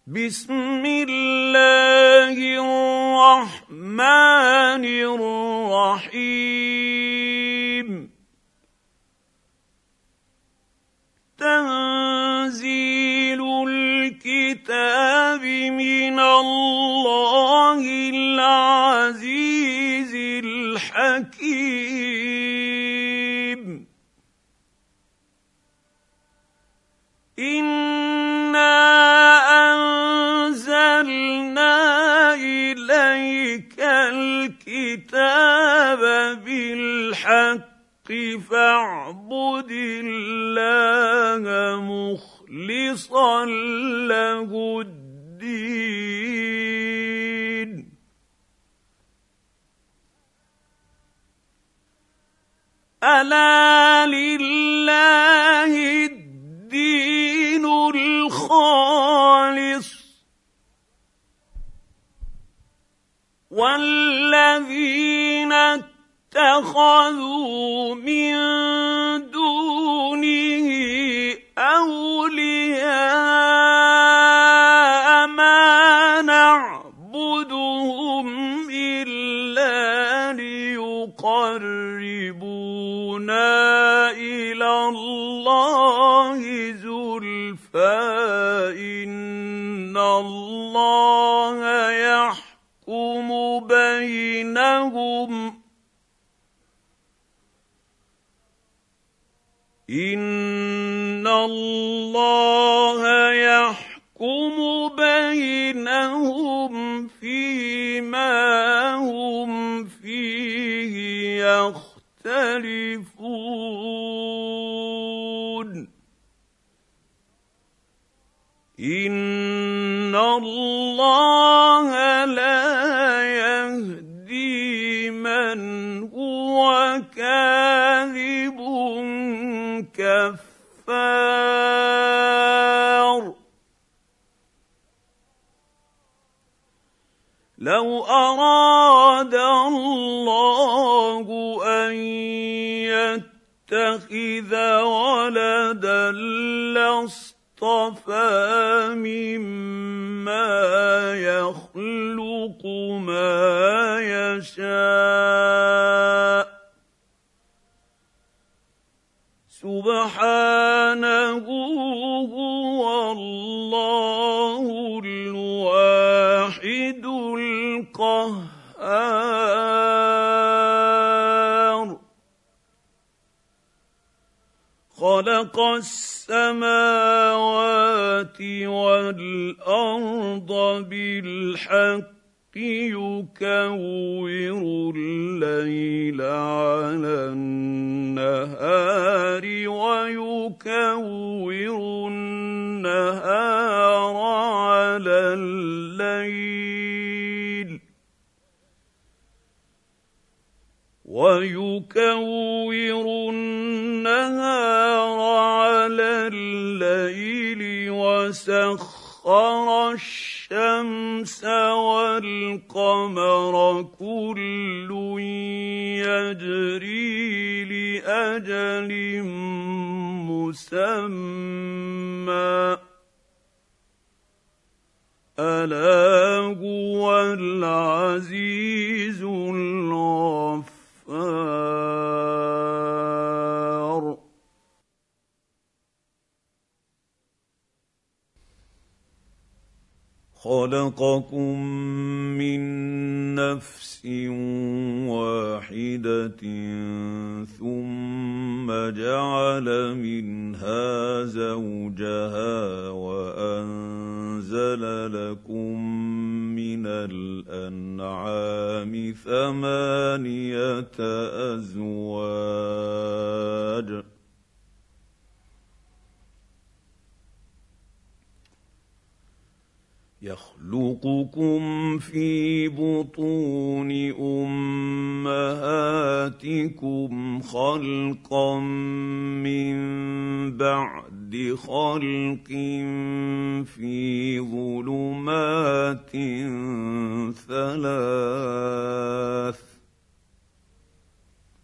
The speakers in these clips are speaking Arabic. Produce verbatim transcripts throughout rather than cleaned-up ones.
بسم الله الرحمن الرحيم تنزيل الكتاب من الله العزيز الحكيم إنا أنزلنا إليك الكتاب بالحق فاعبد الله مخلصا له الدين ألا لله الدين الخالص والذين اتخذوا من دونه أولياء ما نعبدهم إلا ليقربونا إلى الله زلفى إن الله يحكم بينهم إن الله يحكم بينهم فيما هم فيه يختلفون إن الله لا يهدي من هو كاذب كفار لو أراد الله أن يتخذ ولدا لاصطفى مما يخلق ما يشاء سبحانه هو الله الواحد القهار خلق السماوات والأرض بالحق يكور الليل على النهار ويكور النهار على الليل ويكور النهار على الليل وسخر الشمس والقمر كل يجري لأجل مسمى ألا هو العزيز الغفار خلقكم من نفس واحدة ثم جعل منها زوجها وأنزل لكم من الأنعام ثمانية أزواج يخلقكم في بطون أمهاتكم خلقا من بعد خلق في ظلمات ثلاث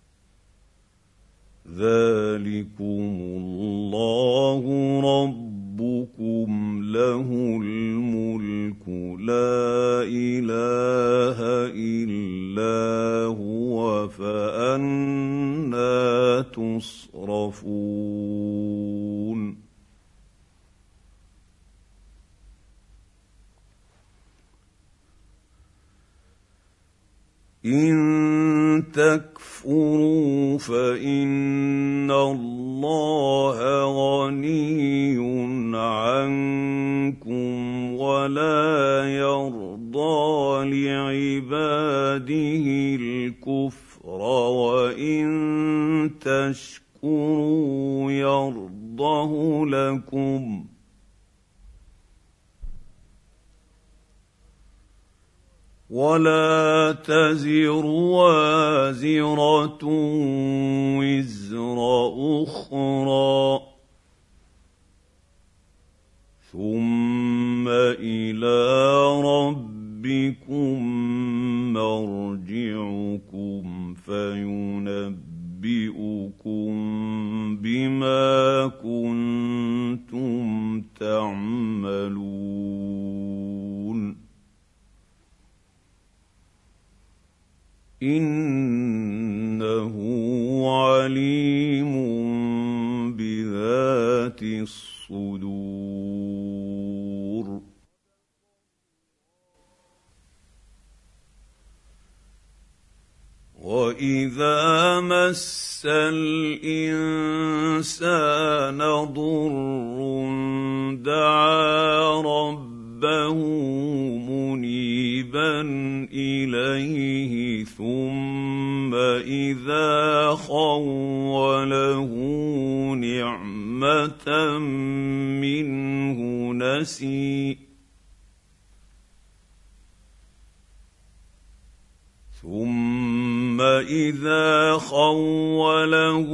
ذلكم الله رب ربكم له الملك لا اله الا هو فأنى تصرفون إن تكفروا فإن الله غني عنكم ولا يرضى لعباده الكفر وإن تشكروا يرضه لكم ولا تزر وازرة وزر أخرى ثم إلى ربكم مرجعكم فينبئكم بما كنتم تعملون إنه عليم بذات الصدور وإذا مس الإنسان ضر دعا ربه منيبا إليه ثم إذا خوله نعمة منه نسي ثم إذا خوله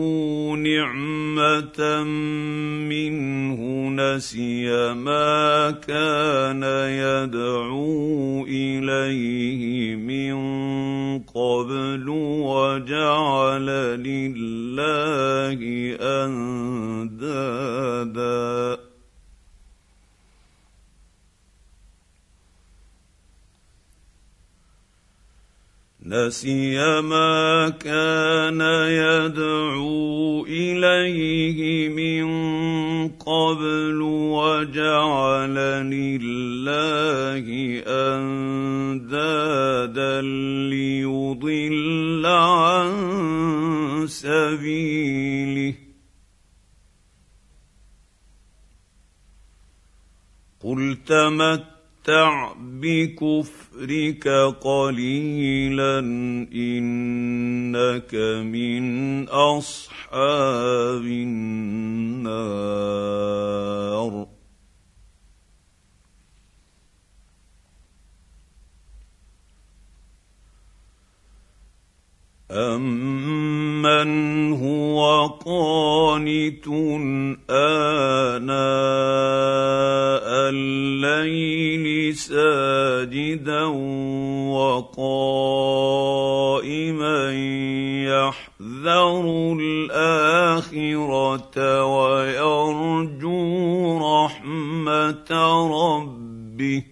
نعمة منه نسي ما كان يدعو إليه من قبل وجعل لله أندادا نسي ما كان يدعو إليه من قبل وجعل لله أندادا ليضل عن سبيله قل تمتع بكفرك قليلا إنك من أصحاب النار أَمَّنْ هُوَ قَانِتٌ آنَاءَ اللَّيْلِ سَاجِدًا وَقَائِمًا يَحْذَرُ الْآخِرَةَ وَيَرْجُو رَحْمَةَ رَبِّهِ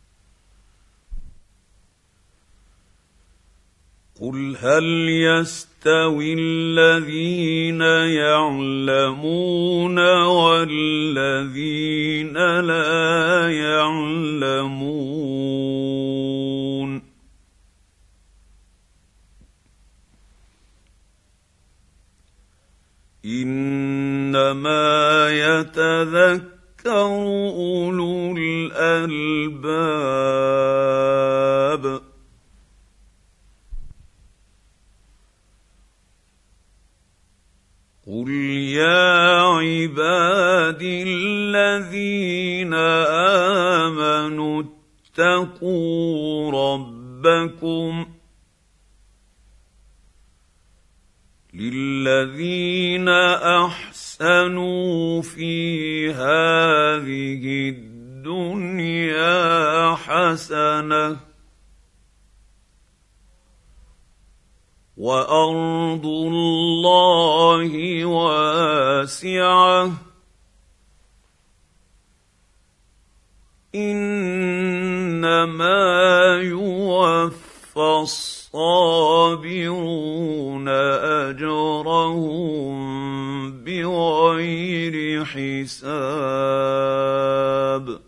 قُلْ هَلْ يَسْتَوِي الَّذِينَ يَعْلَمُونَ وَالَّذِينَ لَا يَعْلَمُونَ إِنَّمَا يَتَذَكَّرُ أُولُو الْأَلْبَابِ قُلْ يَا عِبَادِي الَّذِينَ آمَنُوا اتَّقُوا رَبَّكُمْ لِلَّذِينَ أَحْسَنُوا فِي هَٰذِهِ الدُّنْيَا حَسَنَةٌ وَأَرْضُ اللَّهِ وَاسِعَةٌ إنما يوفى الصابرون أجرهم بغير حساب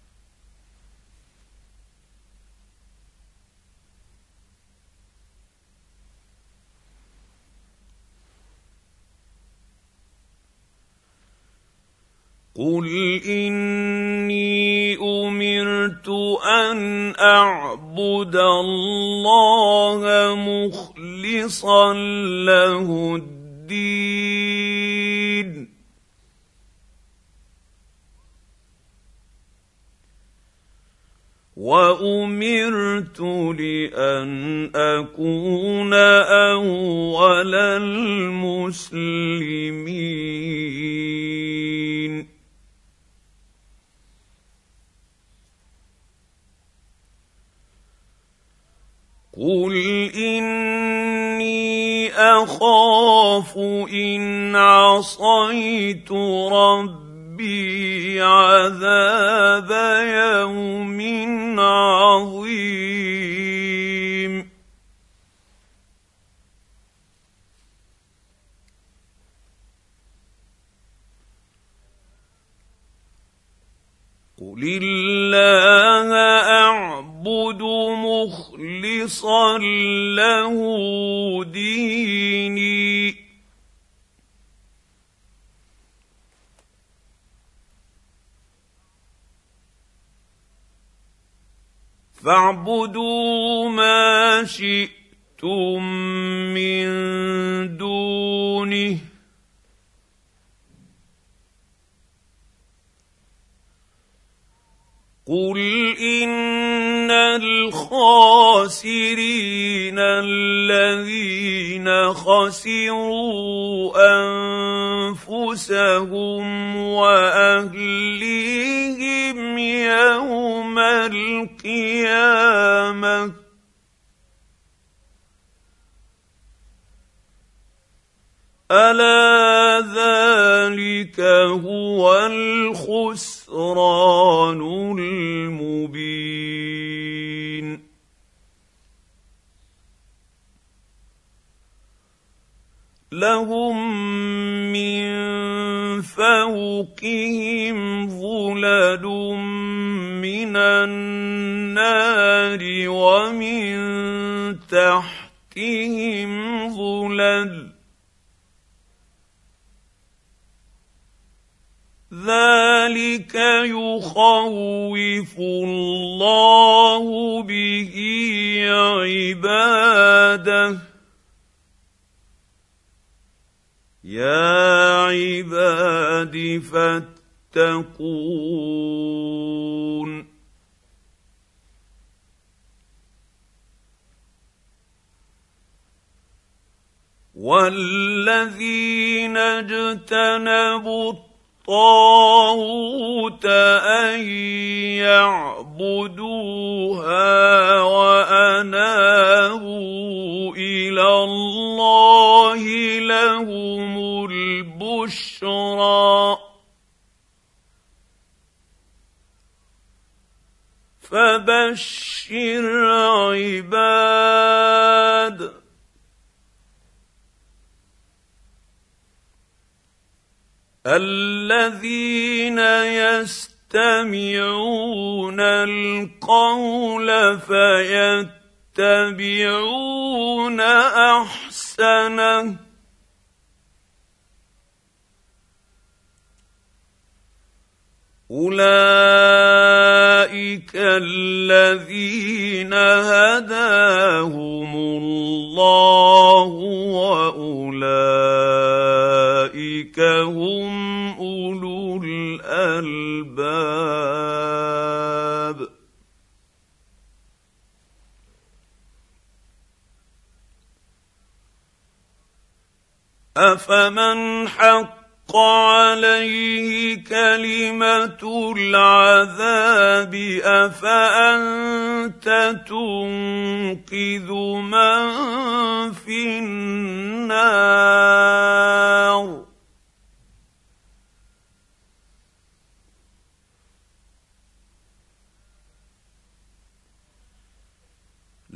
قل إني أمرت أن أعبد الله مخلصا له الدين وأمرت لأن أكون أول المسلمين قل إني أخاف إن عصيت ربي عذاب يوم عظيم قل الله أعبد مخلصا له ديني فاعبدوا ما شئتم من دونه قل إن الخاسرين الذين خسروا أنفسهم وأهليهم يوم القيامة ألا ذلك هو الخسران المبين لهم من فوقهم ظلل من النار ومن تحتهم ظلل ذلك يخوف الله به عباده يا عباد فاتقون والذين اجتنبوا الطاغوت أن يعبدوها وأنابوا إلى الله لهم البشرى فبشر عباد الذين يستمعون القول فيتبعون أحسنه أولئك الذين هداهم الله وأولئك هم أولو الألباب أفمن حق عليه كلمة العذاب أفأنت تنقذ من في النار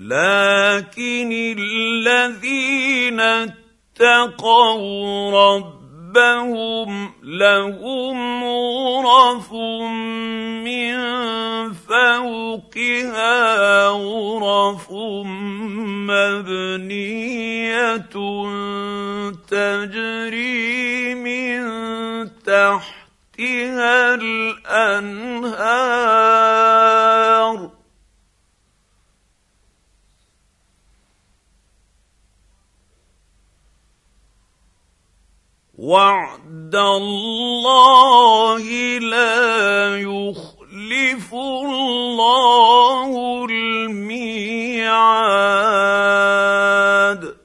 لكن الذين اتقوا ربهم لهم غرف من فوقها غرف مبنية تجري من تحتها الأنهار وعد الله لا يخلف الله الميعاد.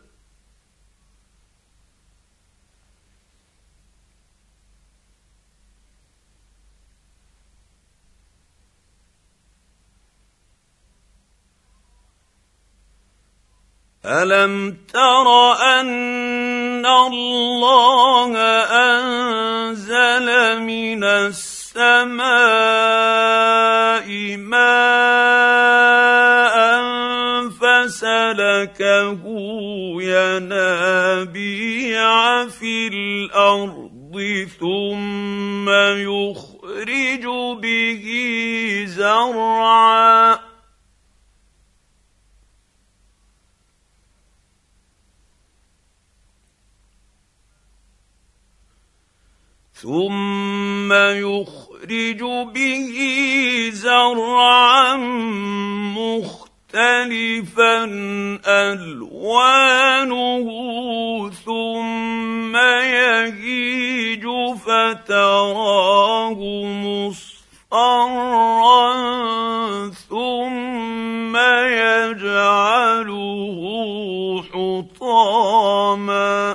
ألم تر أن الله أنزل من السماء ماء فسلكه ينابيع في الأرض ثم يخرج به زرعا ثم يخرج به زرعا مختلفا ألوانه ثم يهيج فتراه مصفرا ثم يجعله حطاما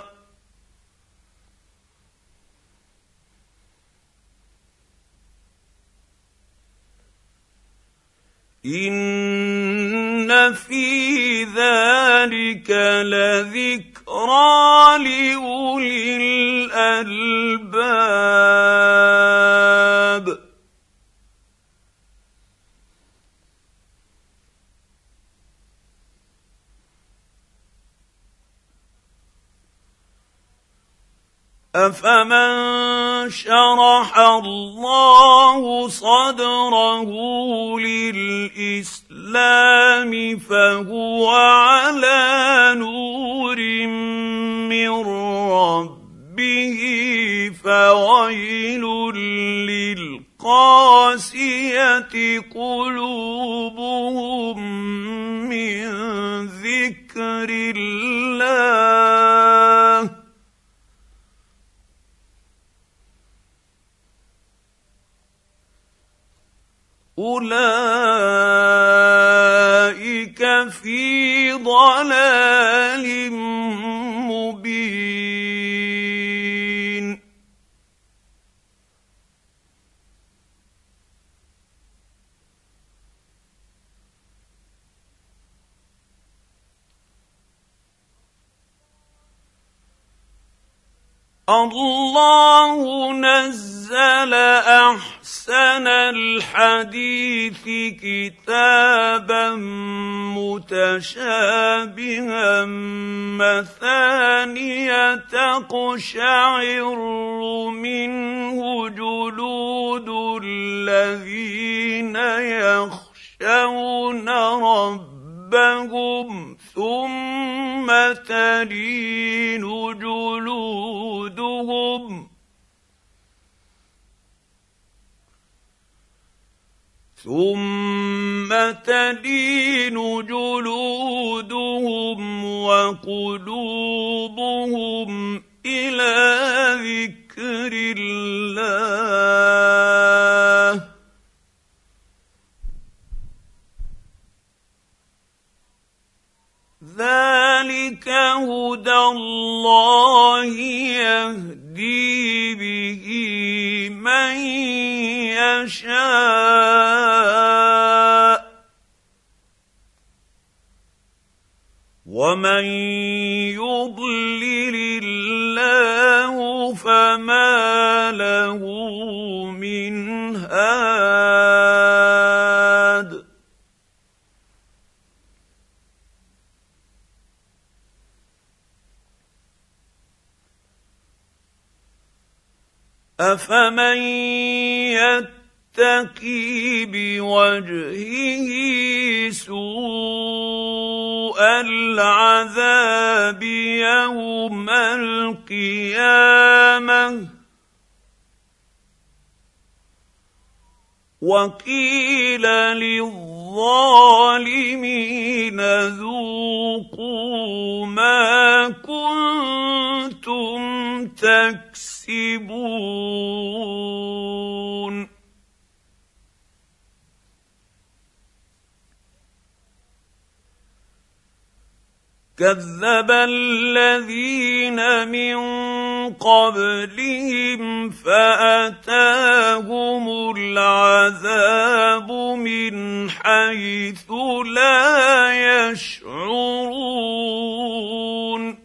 إن في ذلك لذكرى لأولي الألباب. أفمن شرح الله صدره للإسلام فهو على نور من ربه فويل للقاسية قلوبهم من ذكر الله أولئك في ضلال مبين. الله نزل أحسن الحديث كتابا متشابها مثانية تقشعر منه جلود الذين يخشون ربهم ثم تلين جلودهم ثم تلين جلودهم وقلوبهم إلى ذكر الله ذلك هدى الله يهدي به من يشاء ومن يضلل الله فما له من هاد. أفمن يتقي بوجهه سوء العذاب يوم القيامة وقيل للظالمين ذوقوا ما كنتم تكسبون كذب الذين من قبلهم فأتاهم العذاب من حيث لا يشعرون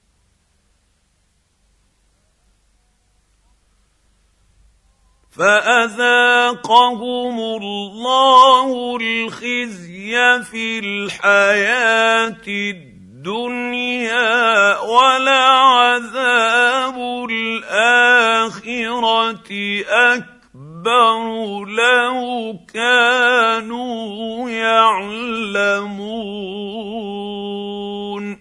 فأذاقهم الله الخزي في الحياة الدنيا ولعذاب الآخرة أكبر لو كانوا يعلمون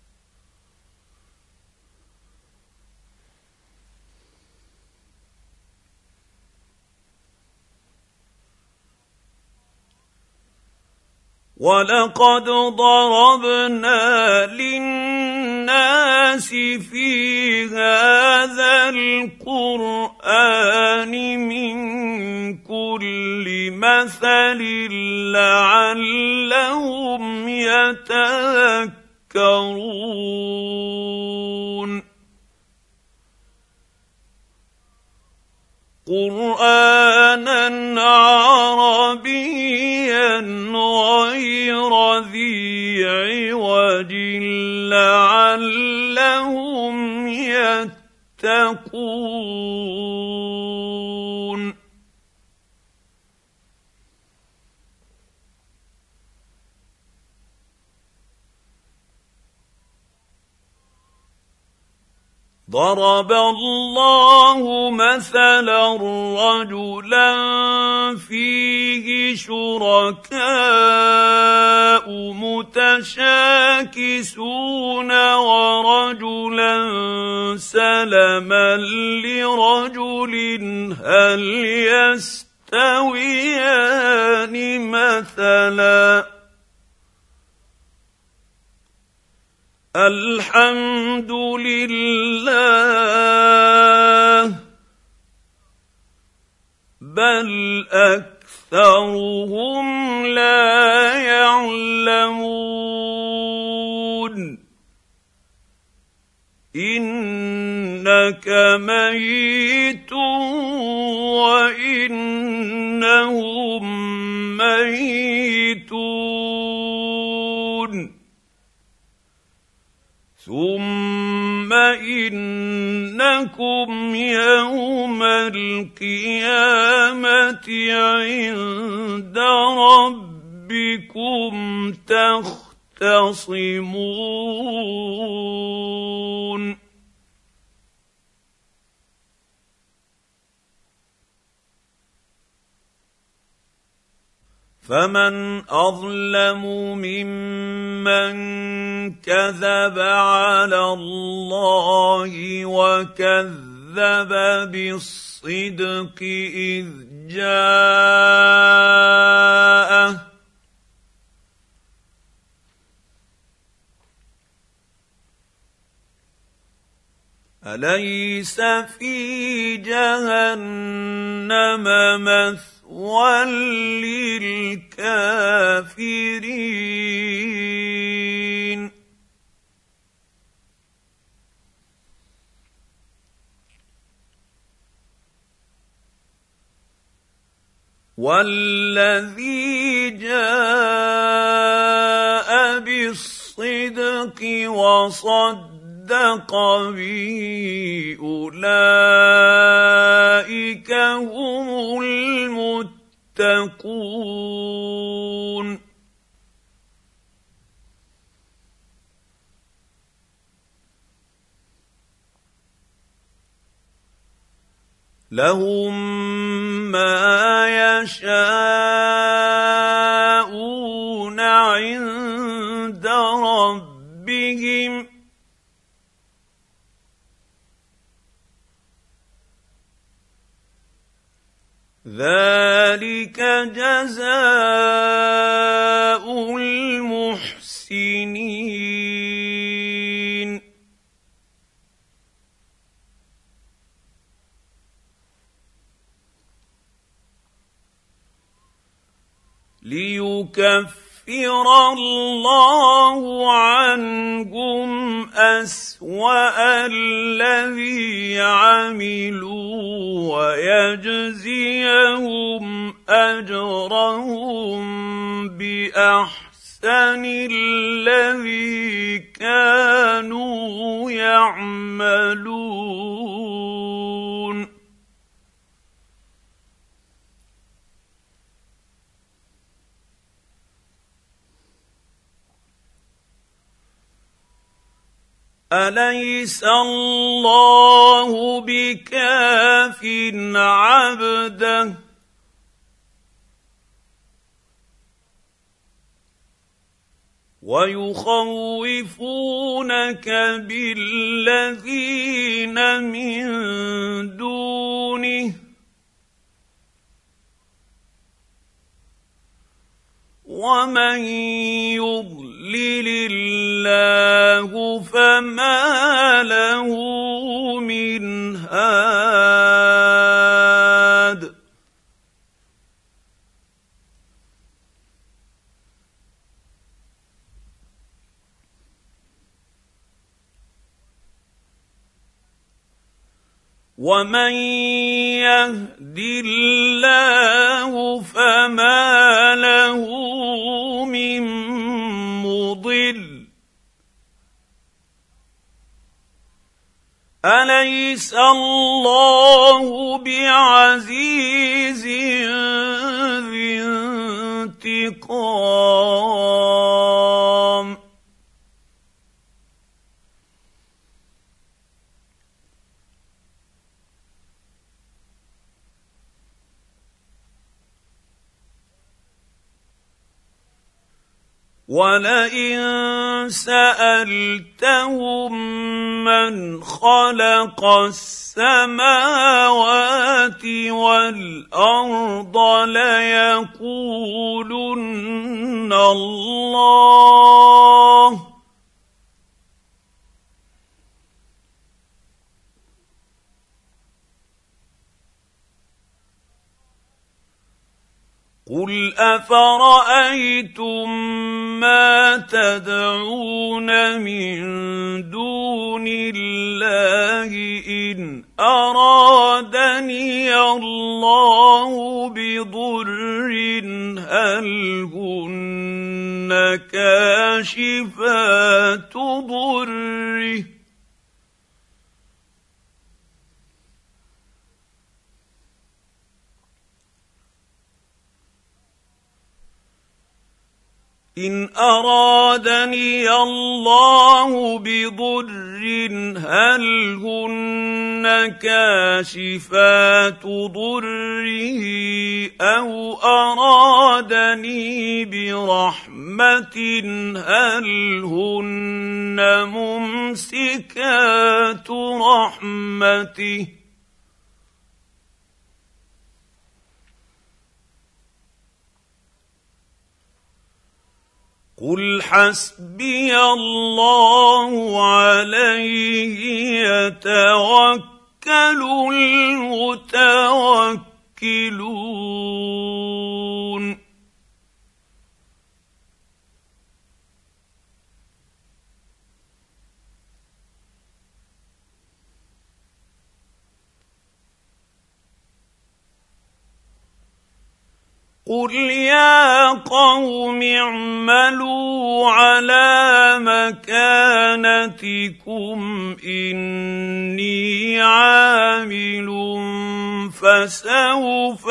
ولقد ضربنا للناس في هذا القرآن من كل مثل لعلهم يتذكرون قرآنا عربيا غير ذي عوج لعلهم يتقون ضرب الله مثلا رجلا فيه شركاء متشاكسون ورجلا سلما لرجل هل يستويان مثلا الحمد لله بل أكثرهم لا يعلمون إنك ميت وإنهم ميتون ثم إنكم يوم القيامة عند ربكم تختصمون فمن أظلم ممن كذب على الله وكذب بالصدق إذ جاءه أليس في جهنم مثوى للكافرين والذي جاء بالصدق وصدق صدق به أولئك هم المتقون لهم ما يشاءون عند ربهم ذلك جزاء المحسنين ليكفر الله عنهم أسوأ الذي عملوا ويجزيهم أجرهم بأحسن الذي كانوا يعملون أليس الله بكاف عبده ويخوفونك بالذين من دونه ومن يضلل الله فما له من هاد ومن يهد الله فما له من مضل أليس الله بعزيز ذي انتقام ولئن سألتهم من خلق السماوات والأرض ليقولن الله قل أفرأيتم ما تدعون من دون الله إن أرادني الله بضر هل هن كاشفات ضره إن أرادني الله بضر هل هن كاشفات ضره أو أرادني برحمة هل هن ممسكات رحمته قل حسبي الله عليه يتوكل المتوكلون قل يا قوم اعملوا على مكانتكم إني عامل فسوف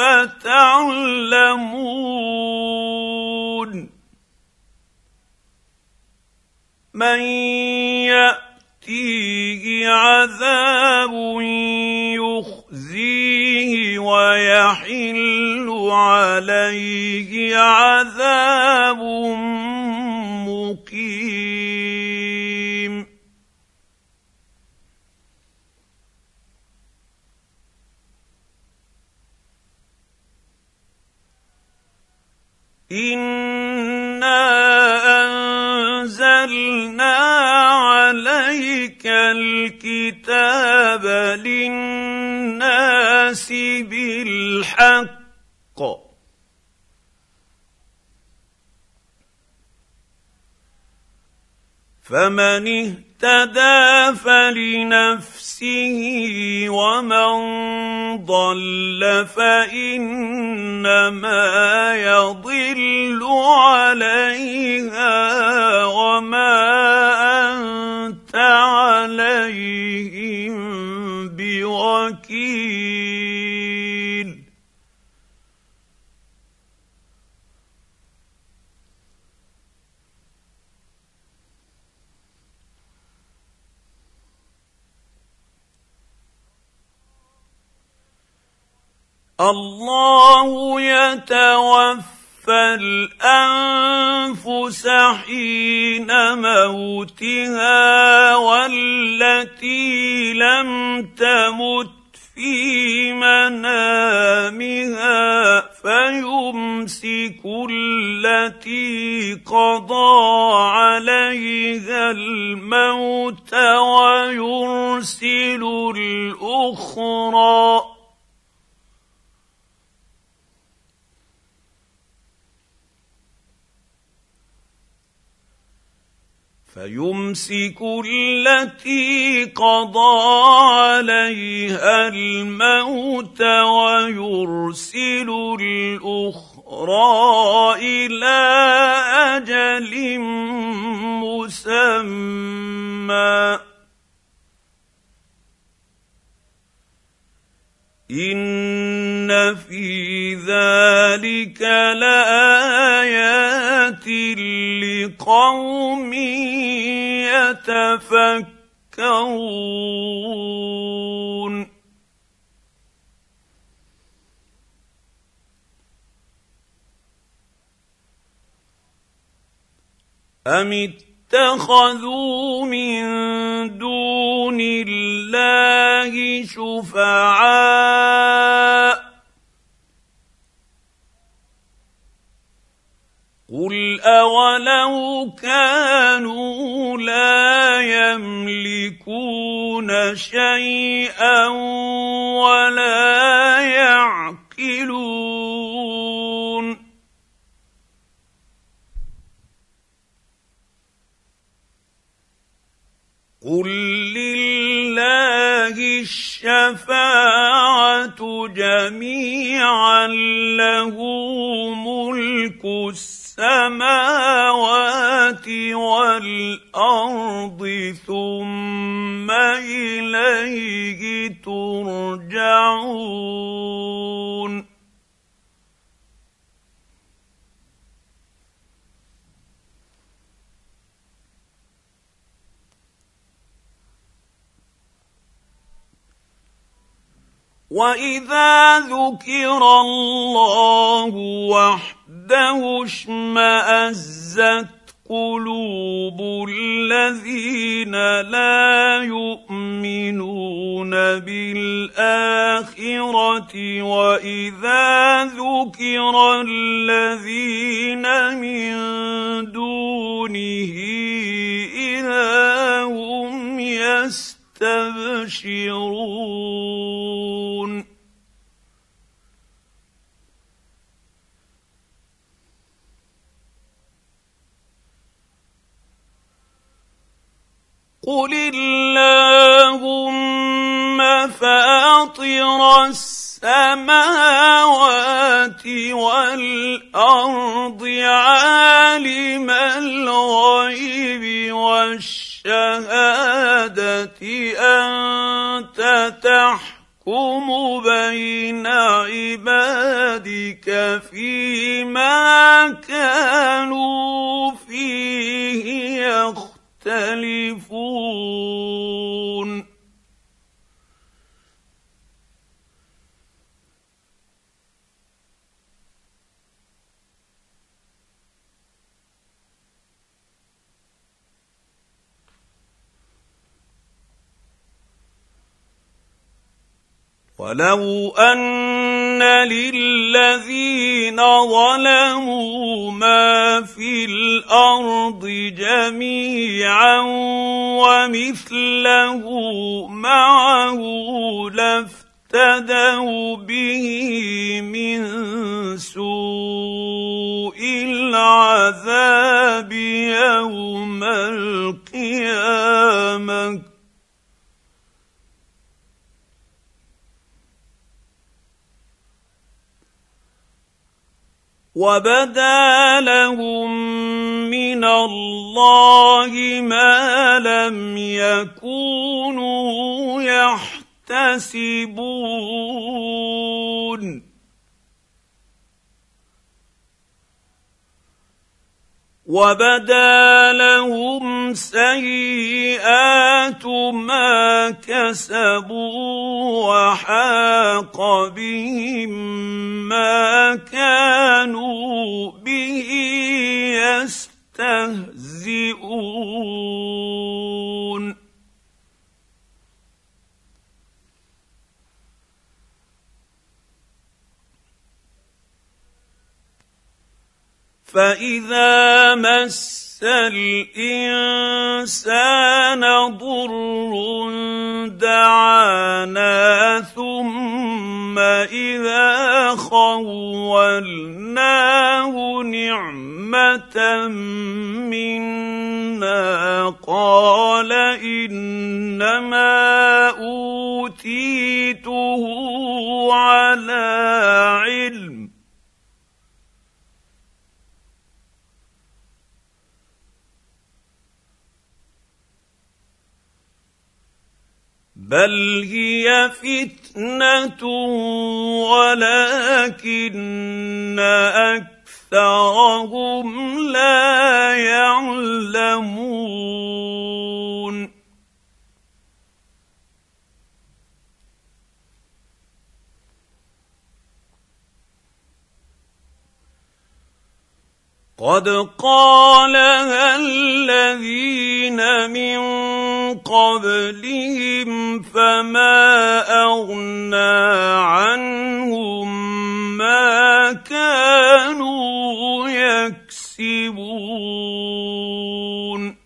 تعلمون من يأتيه عذاب يخزيه ويحل عليه عذاب مقيم. إنا أنزلنا عليك الكتاب للناس بالحق فمن اهتدى فلنفسه ومن ضل فإنما يضل عليها وما أنت عليهم بوكيل. الله يتوفى الأنفس حين موتها والتي لم تمت في منامها فيمسك التي قضى عليها الموت ويرسل الأخرى فيمسك التي قضى عليها الموت ويرسل الأخرى إلى أجل مسمى إن في ذلك لآيات لقوم يتفكرون. أم اتخذوا من دون الله شفعاء قل أولو كانوا لا يملكون شيئا ولا يعقلون قل لله الشفاعة جميعا له ملك السماوات والأرض ثم إليه ترجعون. وإذا ذكر الله وحده اشمأزت قلوب الذين لا يؤمنون بالآخرة وإذا ذكر الذين من دونه إذا هم يستبشرون. قل اللهم فاطر السماوات والأرض عالم الغيب والشهادة أنت تحكم بين عبادك فيما كانوا فيه يختلفون. ولو أن للذين ظلموا ما في الأرض جميعا ومثله معه لافتدوا به من سوء العذاب يوم القيامة وبدا لهم من الله ما لم يكونوا يحتسبون وبدا لهم سيئات ما كسبوا وحاق بهم ما كانوا به يستهزئون فإذا مس الإنسان ضر دعانا ثم إذا خولناه نعمة منا قال إنما أوتيته على علم بل هي فتنة ولكن أكثرهم لا يعلمون قد قالها الذين من قبلهم فما أغنى عنهم ما كانوا يكسبون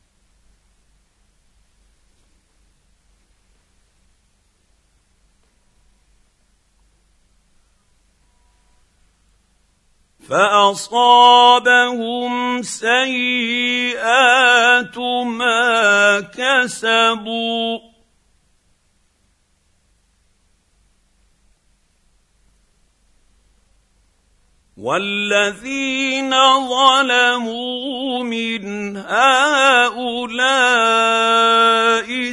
فأصابهم سيئات ما كسبوا والذين ظلموا من هؤلاء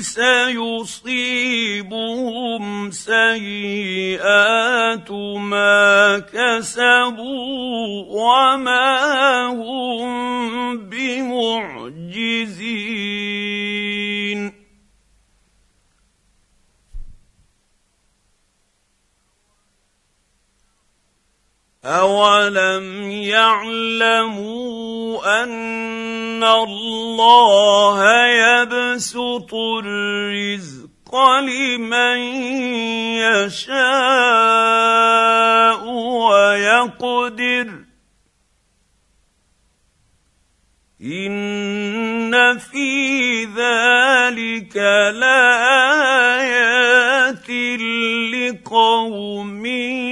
سيصيبهم سيئات ما كسبوا وما هم بمعجزين أولم يعلموا أن الله يبسط الرزق لمن يشاء ويقدر إن في ذلك لآيات لقوم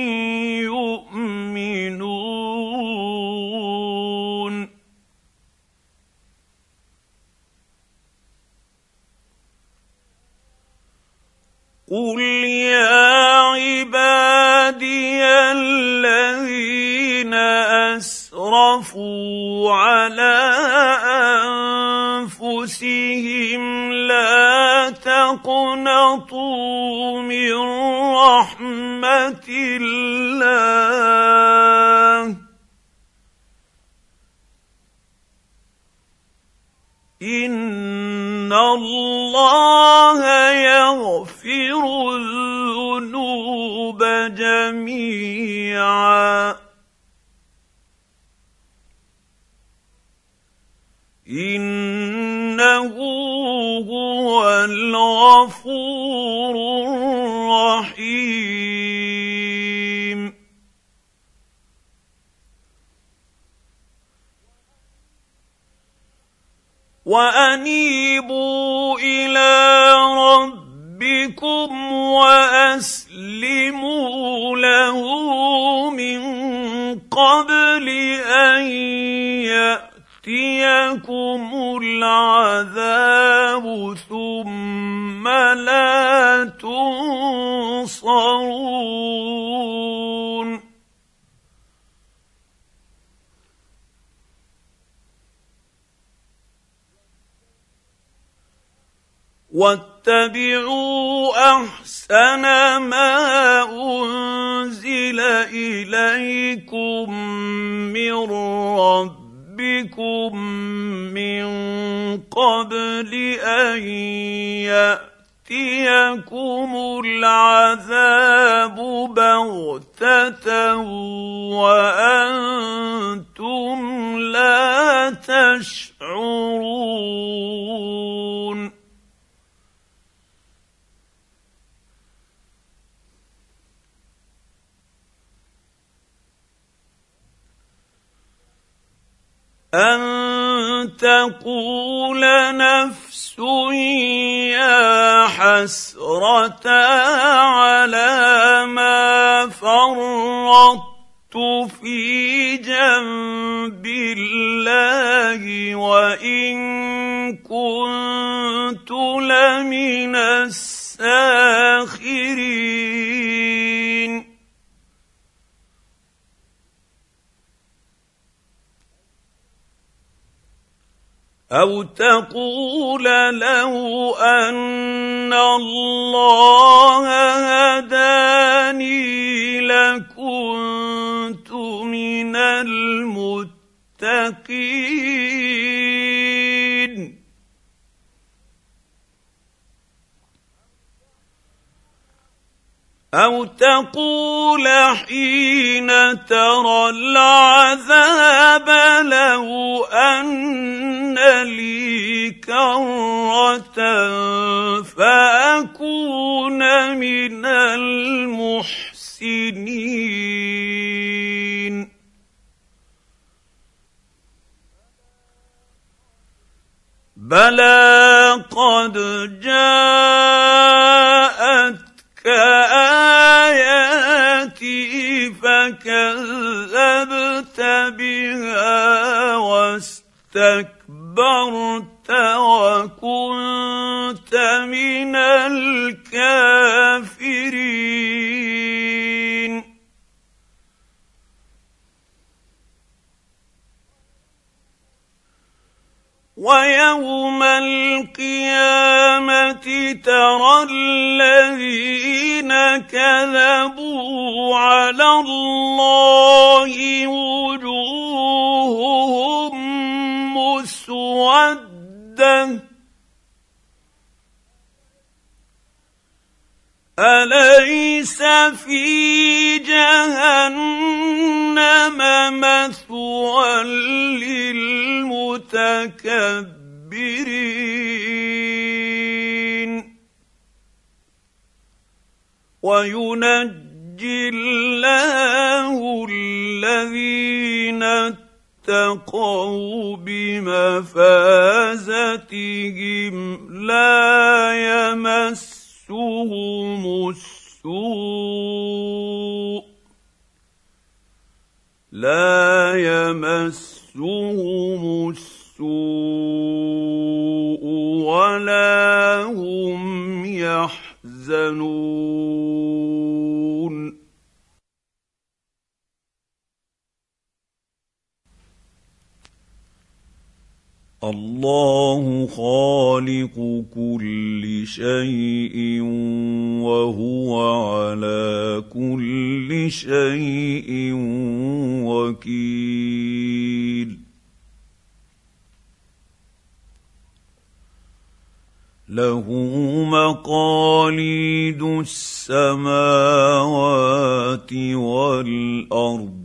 يؤمنون قل يا عبادي الذين أسرفوا على أنفسهم لا تقنطوا من رحمة الله إن الله يغفر الذنوب جميعا إنه هو الغفور الرحيم وانيبوا الى ربكم واسلموا له من قبل ان ياتيكم العذاب ثم لا تنصرون. واتبعوا احسن ما انزل اليكم من ربكم من قبل ان ياتيكم العذاب بغته وانتم لا تشعرون. أن تقول نفس يا حسرة على ما فرطت في جنب الله وإن كنت لمن الساخرين. أو تقول لو أن الله هداني لكنت من المتقين. أو تقول حين ترى العذاب لو أن لي كرة فأكون من المحسنين. بلى قد جاءت كآياتي فكذبت بها واستكبرت وكنت من الكافرين. ويوم القيامة ترى الذين كذبوا على الله وجوههم مسودة أليس في جهنم مثوى للمتكبرين. وينجي الله الذين اتقوا بمفازتهم لا يمسهم السوء لا يمسهم السوء ولا هم يحزنون. الله خالق كل شيء وهو على كل شيء وكيل. له مقاليد السماوات والأرض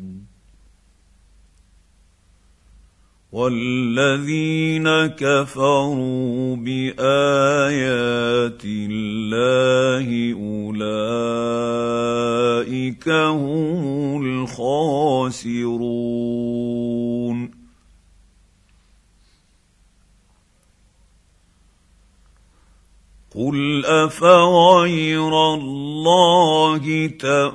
والذين كفروا بآيات الله أولئك هم الخاسرون. قل افغير الله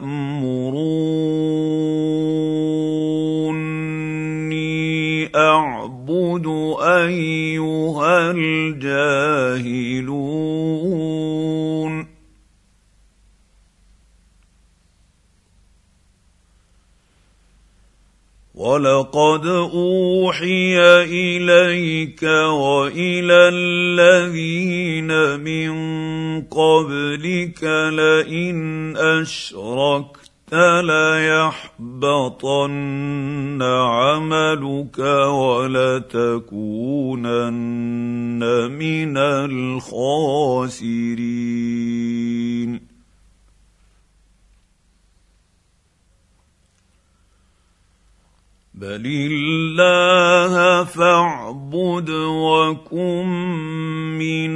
تأمروني اعبد ايها الجاهلون ولقد اوحي اليك والى الذين من قبلك لئن اشركت ليحبطن عملك ولتكونن من الخاسرين بل الله فاعبد وكن من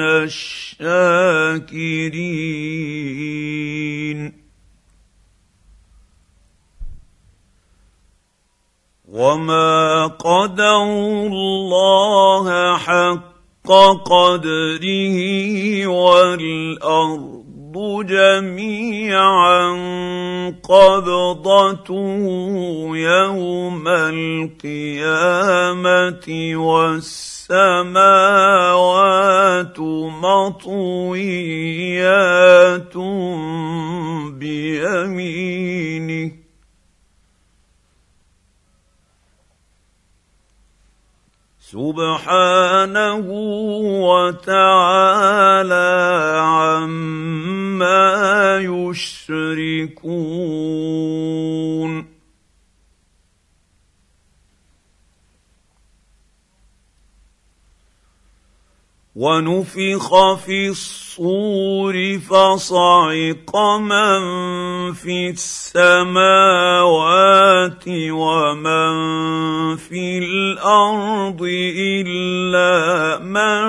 الشاكرين وما قدروا الله حق قدره والأرض جميعا قبضته يوم القيامة والسماوات مطويات بيمينه سبحانه وتعالى عما يشركون ونفخ في الصور فصعق من في السماوات ومن في الأرض إلا من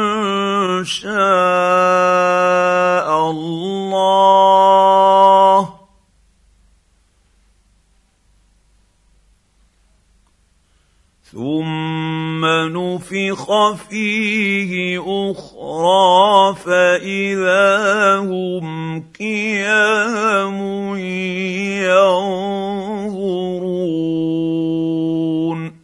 شاء الله ثم نفخ فيه أخرى فإذا هم قيام ينظرون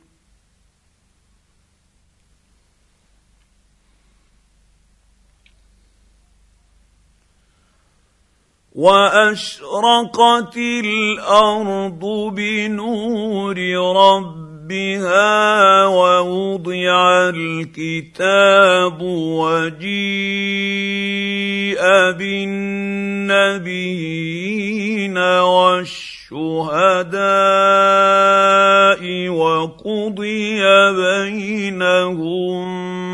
وأشرقت الأرض بنور ربها بها ووضع الكتاب وجيء بالنبيين والشهداء وقضي بينهم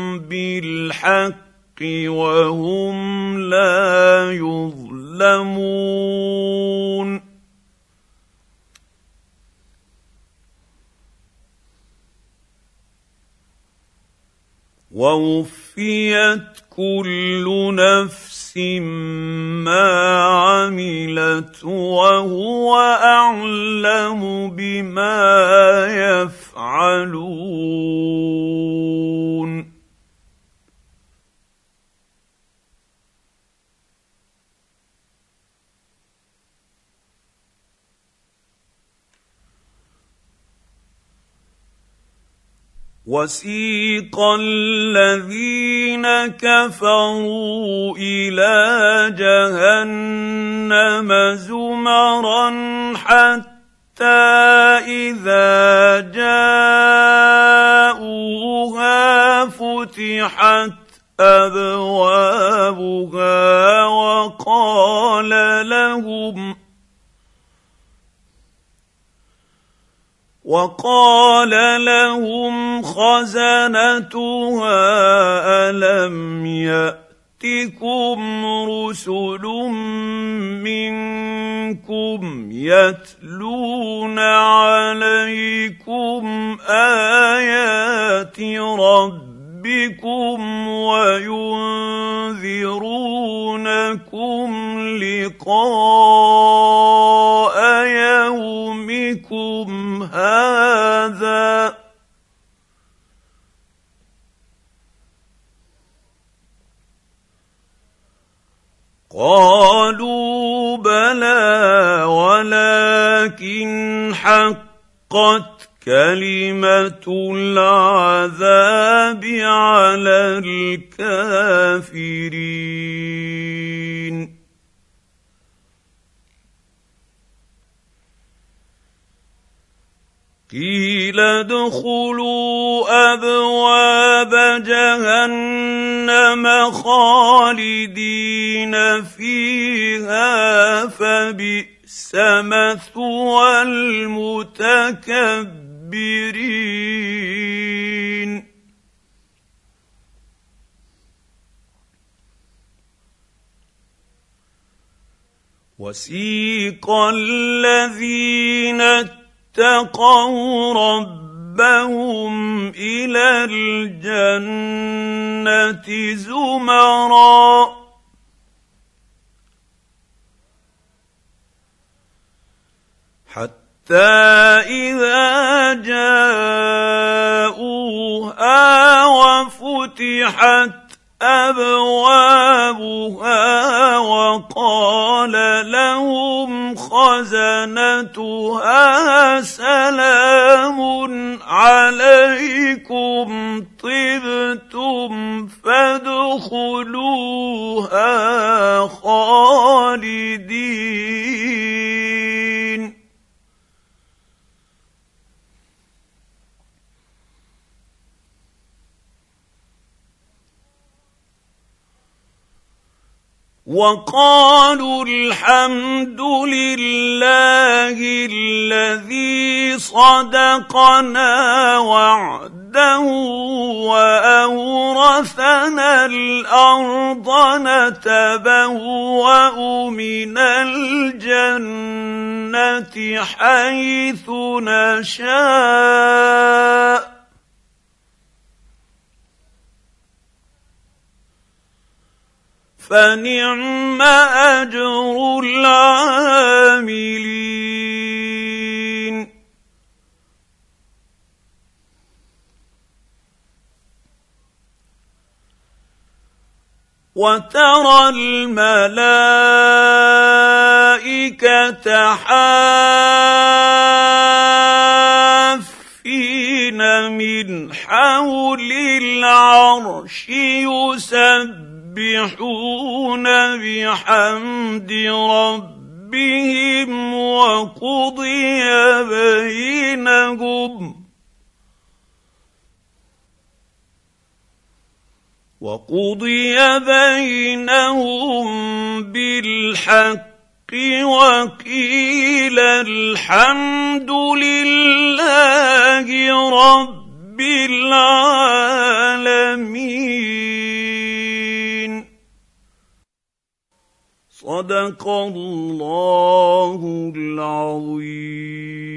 بالحق وهم لا يظلمون ووفيت كل نفس ما عملت وهو أعلم بما يفعلون وسيق الذين كفروا إلى جهنم زمرا حتى إذا جاءوها فتحت أبوابها وقال لهم وقال لهم خزنتها ألم يأتكم رسل منكم يتلون عليكم آيات ربكم وينذرونكم لقاء يومكم هذا قالوا بلى ولكن حقت كلمه العذاب على الكافرين قيل ادخلوا ابواب جهنم خالدين فيها فبئس مثوى المتكبرين وسيق الذين اتقوا ربهم إلى الجنة زمرا حتى إذا جاءوها وفتحت أبوابها وقال لهم خزنتها سلام عليكم طبتم فادخلوها خالدين وقالوا الحمد لله الذي صدقنا وعده وأورثنا الأرض نتبوأ من الجنة حيث نشاء فنعم أجر العاملين وترى الملائكة حافين من حول العرش يسبحون يسبحون بحمد ربهم وقضي بينهم وقضي بينهم بالحق وقيل الحمد لله رب العالمين صدق الله العظيم.